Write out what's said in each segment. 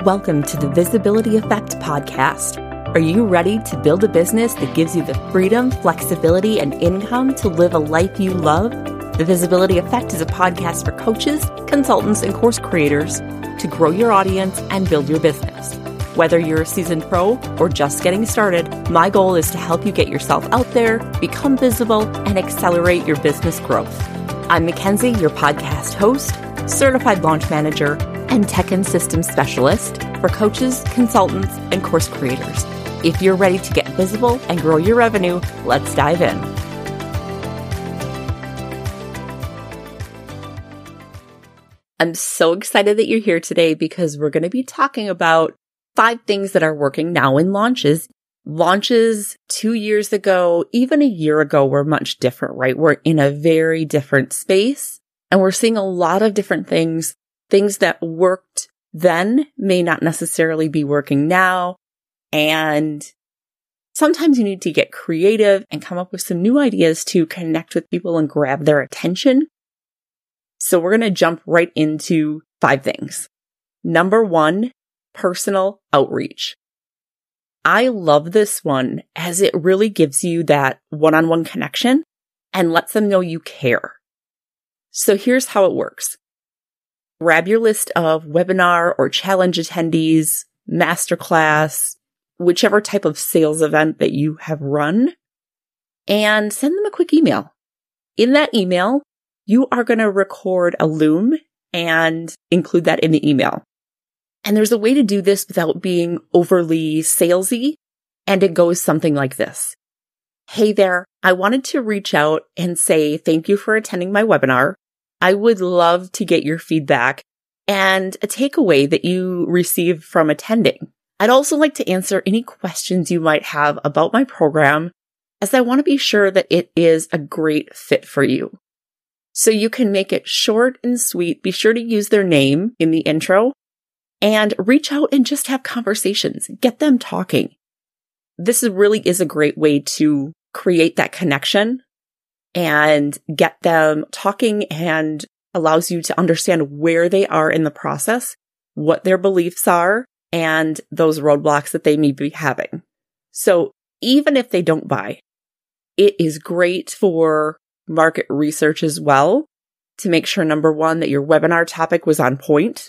Welcome to the Visibility Effect podcast. Are you ready to build a business that gives you the freedom, flexibility, and income to live a life you love? The Visibility Effect is a podcast for coaches, consultants, and course creators to grow your audience and build your business. Whether you're a seasoned pro or just getting started, my goal is to help you get yourself out there, become visible, and accelerate your business growth. I'm Mackenzie, your podcast host, certified launch manager, and tech and systems specialist for coaches, consultants, and course creators. If you're ready to get visible and grow your revenue, let's dive in. I'm so excited that you're here today because we're going to be talking about 5 things that are working now in launches. Launches 2 years ago, even a year ago, were much different, right? We're in a very different space and we're seeing a lot of different things that worked then may not necessarily be working now. And sometimes you need to get creative and come up with some new ideas to connect with people and grab their attention. So we're going to jump right into 5 things. Number 1, personal outreach. I love this one as it really gives you that one-on-one connection and lets them know you care. So here's how it works. Grab your list of webinar or challenge attendees, masterclass, whichever type of sales event that you have run, and send them a quick email. In that email, you are going to record a Loom and include that in the email. And there's a way to do this without being overly salesy, and it goes something like this. Hey there, I wanted to reach out and say thank you for attending my webinar. I would love to get your feedback and a takeaway that you received from attending. I'd also like to answer any questions you might have about my program, as I want to be sure that it is a great fit for you. So you can make it short and sweet. Be sure to use their name in the intro and reach out and just have conversations. Get them talking. This really is a great way to create that connection and get them talking, and allows you to understand where they are in the process, what their beliefs are, and those roadblocks that they may be having. So even if they don't buy, it is great for market research as well to make sure, number 1, that your webinar topic was on point.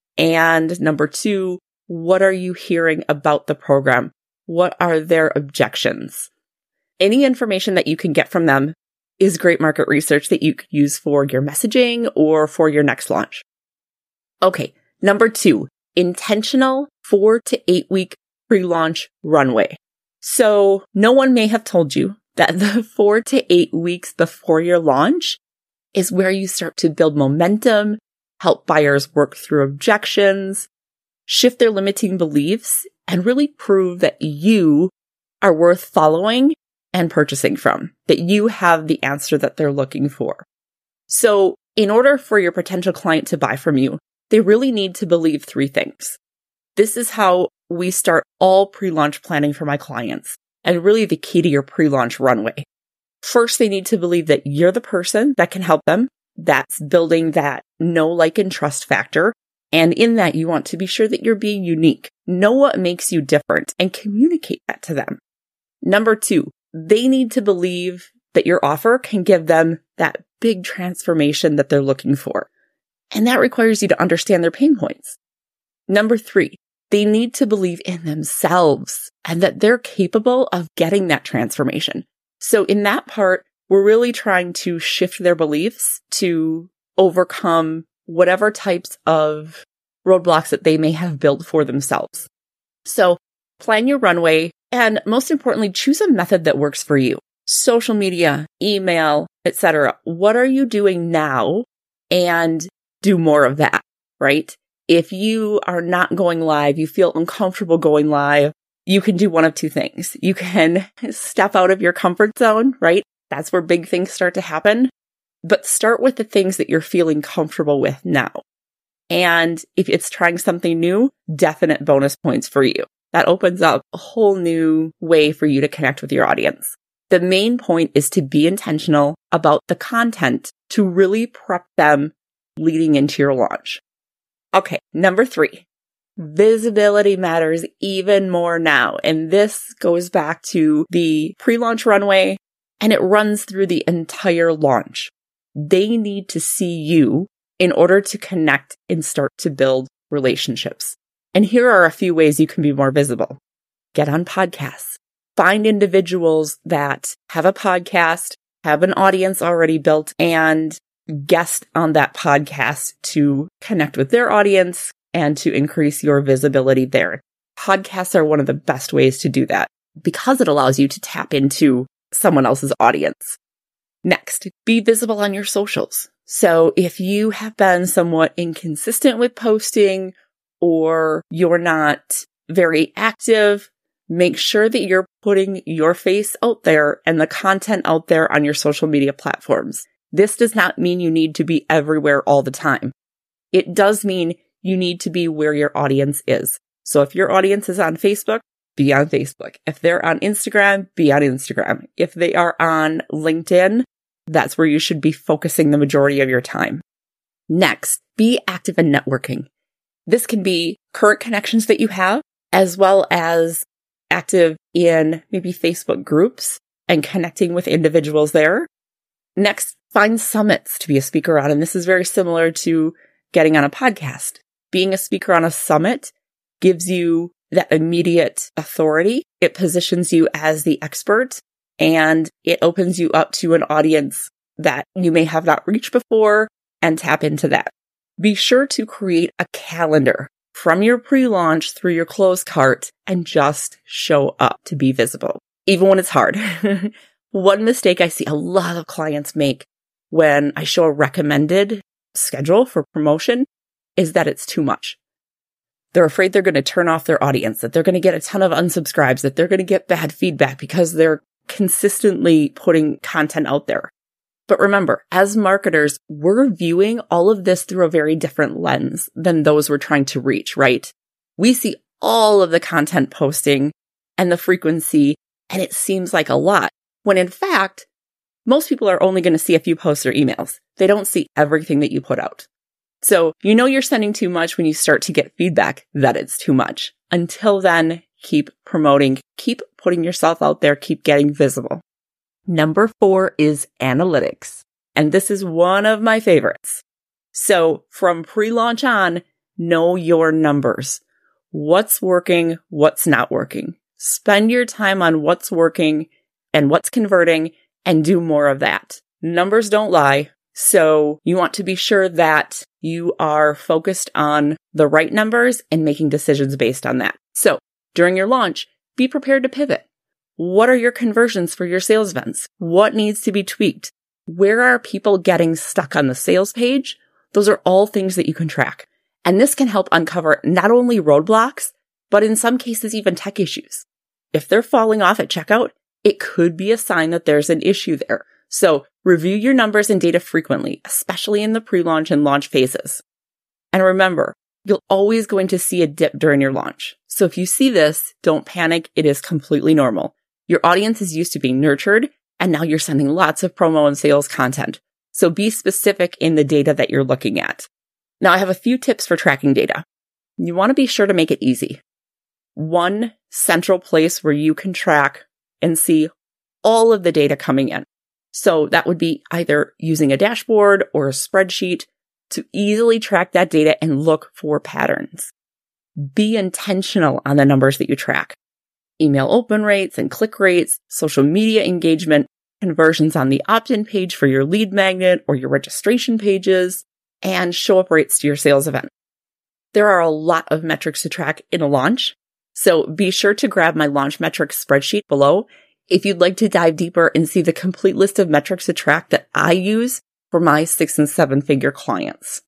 And number 2, what are you hearing about the program? What are their objections? Any information that you can get from them is great market research that you could use for your messaging or for your next launch. Okay, number 2, intentional 4 to 8 week pre-launch runway. So no one may have told you that the 4 to 8 weeks before your launch is where you start to build momentum, help buyers work through objections, shift their limiting beliefs, and really prove that you are worth following and purchasing from, that you have the answer that they're looking for. So in order for your potential client to buy from you, they really need to believe 3 things. This is how we start all pre-launch planning for my clients, and really the key to your pre-launch runway. First, they need to believe that you're the person that can help them. That's building that know, like, and trust factor. And in that, you want to be sure that you're being unique. Know what makes you different and communicate that to them. Number 2, they need to believe that your offer can give them that big transformation that they're looking for. And that requires you to understand their pain points. Number 3, they need to believe in themselves and that they're capable of getting that transformation. So in that part, we're really trying to shift their beliefs to overcome whatever types of roadblocks that they may have built for themselves. So plan your runway, and most importantly, choose a method that works for you. Social media, email, etc. What are you doing now? And do more of that, right? If you are not going live, you feel uncomfortable going live, you can do one of 2 things. You can step out of your comfort zone, right? That's where big things start to happen. But start with the things that you're feeling comfortable with now. And if it's trying something new, definite bonus points for you. That opens up a whole new way for you to connect with your audience. The main point is to be intentional about the content to really prep them leading into your launch. Okay, number 3, visibility matters even more now. And this goes back to the pre-launch runway, and it runs through the entire launch. They need to see you in order to connect and start to build relationships. And here are a few ways you can be more visible. Get on podcasts. Find individuals that have a podcast, have an audience already built, and guest on that podcast to connect with their audience and to increase your visibility there. Podcasts are one of the best ways to do that because it allows you to tap into someone else's audience. Next, be visible on your socials. So if you have been somewhat inconsistent with posting or you're not very active, make sure that you're putting your face out there and the content out there on your social media platforms. This does not mean you need to be everywhere all the time. It does mean you need to be where your audience is. So if your audience is on Facebook, be on Facebook. If they're on Instagram, be on Instagram. If they are on LinkedIn, that's where you should be focusing the majority of your time. Next, be active in networking. This can be current connections that you have, as well as active in maybe Facebook groups and connecting with individuals there. Next, find summits to be a speaker on. And this is very similar to getting on a podcast. Being a speaker on a summit gives you that immediate authority. It positions you as the expert and it opens you up to an audience that you may have not reached before and tap into that. Be sure to create a calendar from your pre-launch through your close cart and just show up to be visible, even when it's hard. One mistake I see a lot of clients make when I show a recommended schedule for promotion is that it's too much. They're afraid they're going to turn off their audience, that they're going to get a ton of unsubscribes, that they're going to get bad feedback because they're consistently putting content out there. But remember, as marketers, we're viewing all of this through a very different lens than those we're trying to reach, right? We see all of the content posting and the frequency, and it seems like a lot, when in fact, most people are only going to see a few posts or emails. They don't see everything that you put out. So you know you're sending too much when you start to get feedback that it's too much. Until then, keep promoting, keep putting yourself out there, keep getting visible. Number 4 is analytics. And this is one of my favorites. So from pre-launch on, know your numbers. What's working, what's not working. Spend your time on what's working and what's converting and do more of that. Numbers don't lie. So you want to be sure that you are focused on the right numbers and making decisions based on that. So during your launch, be prepared to pivot. What are your conversions for your sales events? What needs to be tweaked? Where are people getting stuck on the sales page? Those are all things that you can track. And this can help uncover not only roadblocks, but in some cases, even tech issues. If they're falling off at checkout, it could be a sign that there's an issue there. So review your numbers and data frequently, especially in the pre-launch and launch phases. And remember, you're always going to see a dip during your launch. So if you see this, don't panic. It is completely normal. Your audience is used to being nurtured, and now you're sending lots of promo and sales content. So be specific in the data that you're looking at. Now, I have a few tips for tracking data. You want to be sure to make it easy. One central place where you can track and see all of the data coming in. So that would be either using a dashboard or a spreadsheet to easily track that data and look for patterns. Be intentional on the numbers that you track. Email open rates and click rates, social media engagement, conversions on the opt-in page for your lead magnet or your registration pages, and show up rates to your sales event. There are a lot of metrics to track in a launch, so be sure to grab my launch metrics spreadsheet below if you'd like to dive deeper and see the complete list of metrics to track that I use for my 6- and 7-figure clients.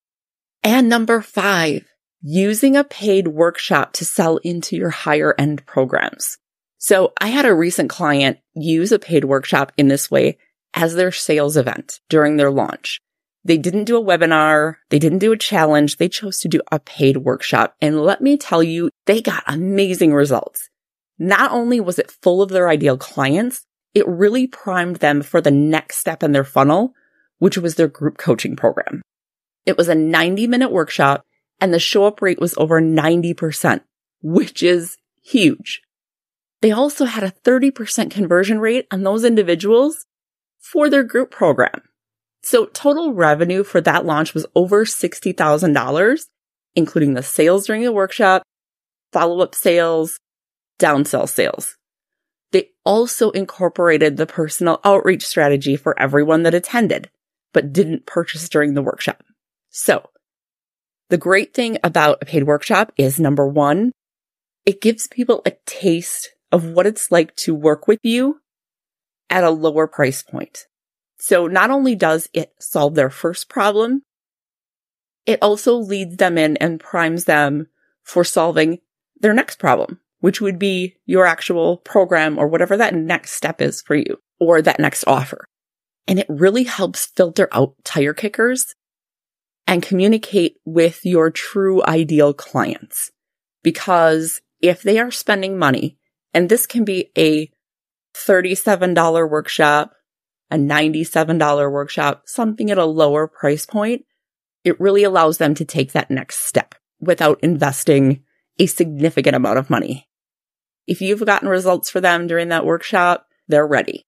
And number 5, using a paid workshop to sell into your higher end programs. So I had a recent client use a paid workshop in this way as their sales event during their launch. They didn't do a webinar. They didn't do a challenge. They chose to do a paid workshop. And let me tell you, they got amazing results. Not only was it full of their ideal clients, it really primed them for the next step in their funnel, which was their group coaching program. It was a 90-minute workshop, and the show-up rate was over 90%, which is huge. They also had a 30% conversion rate on those individuals for their group program. So total revenue for that launch was over $60,000, including the sales during the workshop, follow-up sales, downsell sales. They also incorporated the personal outreach strategy for everyone that attended, but didn't purchase during the workshop. So the great thing about a paid workshop is, number one, it gives people a taste of what it's like to work with you at a lower price point. So not only does it solve their first problem, it also leads them in and primes them for solving their next problem, which would be your actual program or whatever that next step is for you or that next offer. And it really helps filter out tire kickers and communicate with your true ideal clients. Because if they are spending money, and this can be a $37 workshop, a $97 workshop, something at a lower price point, it really allows them to take that next step without investing a significant amount of money. If you've gotten results for them during that workshop, they're ready.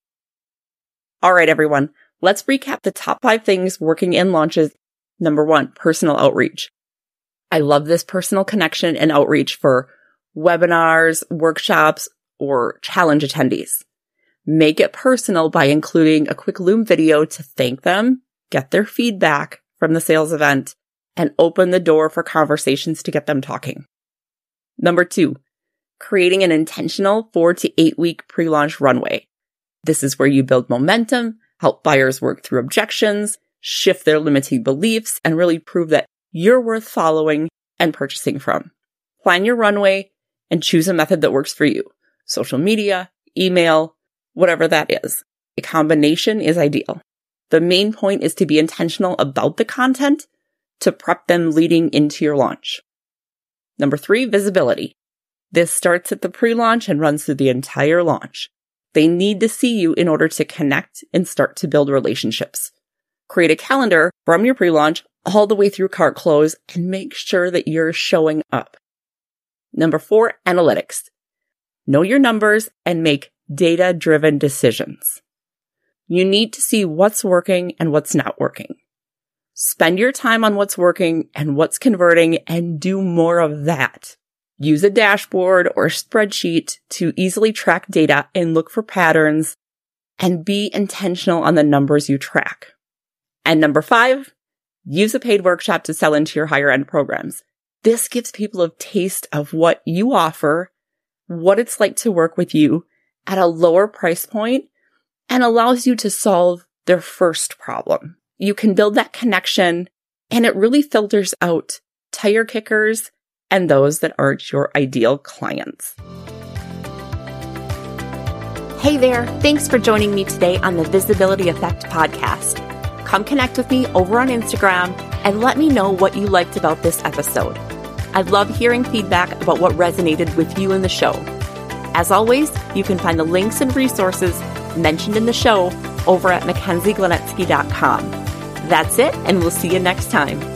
All right, everyone, let's recap the top 5 things working in launches. Number 1, personal outreach. I love this personal connection and outreach for webinars, workshops, or challenge attendees. Make it personal by including a quick Loom video to thank them, get their feedback from the sales event, and open the door for conversations to get them talking. Number 2, creating an intentional 4 to 8 week pre-launch runway. This is where you build momentum, help buyers work through objections, shift their limiting beliefs, and really prove that you're worth following and purchasing from. Plan your runway and choose a method that works for you. Social media, email, whatever that is. A combination is ideal. The main point is to be intentional about the content to prep them leading into your launch. Number 3, visibility. This starts at the pre-launch and runs through the entire launch. They need to see you in order to connect and start to build relationships. Create a calendar from your pre-launch all the way through cart close and make sure that you're showing up. Number 4, analytics. Know your numbers and make data-driven decisions. You need to see what's working and what's not working. Spend your time on what's working and what's converting and do more of that. Use a dashboard or spreadsheet to easily track data and look for patterns and be intentional on the numbers you track. And number 5, use a paid workshop to sell into your higher end programs. This gives people a taste of what you offer, what it's like to work with you at a lower price point, and allows you to solve their first problem. You can build that connection, and it really filters out tire kickers and those that aren't your ideal clients. Hey there, thanks for joining me today on the Visibility Effect podcast. Come connect with me over on Instagram and let me know what you liked about this episode. I love hearing feedback about what resonated with you in the show. As always, you can find the links and resources mentioned in the show over at MackenzieGlenetsky.com. That's it, and we'll see you next time.